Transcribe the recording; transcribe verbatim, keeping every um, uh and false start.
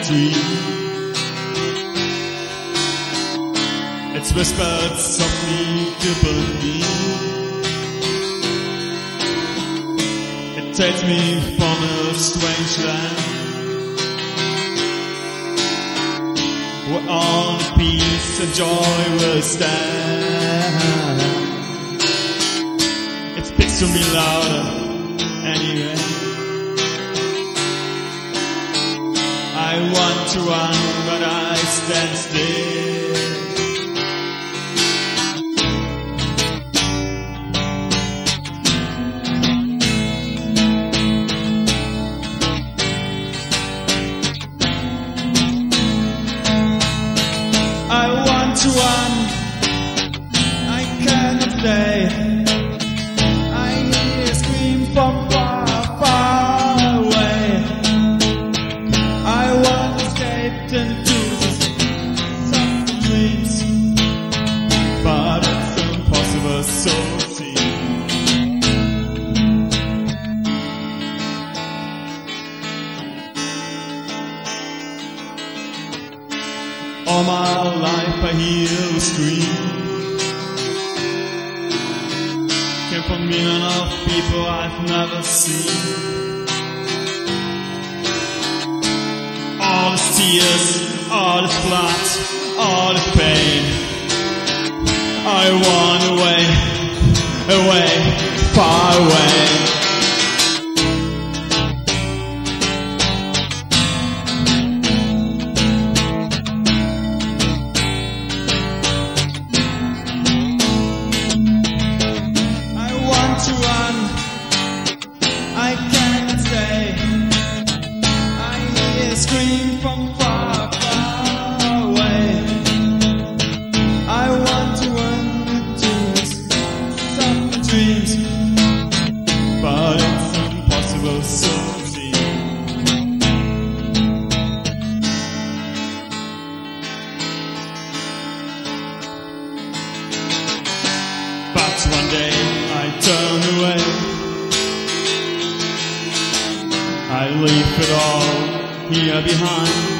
dream. It's whispered softly to believe. It takes me from a strange land where all peace and joy will stand. It speaks to me louder anyway. I want to run, but I stand still. I want to run, I cannot stay. I hear a scream from far, far away. I want to escape into the soft dreams, but it's impossible, so it seems. All my life I hear a scream, came from millions of people I've never seen. All this tears, all this blood, all this pain. I want away, away, far away. To run, I can't stay. I hear a scream from far, far away. I want to run into some dreams, but it's impossible, so it seems. But one day I turn away. I leave it all here behind.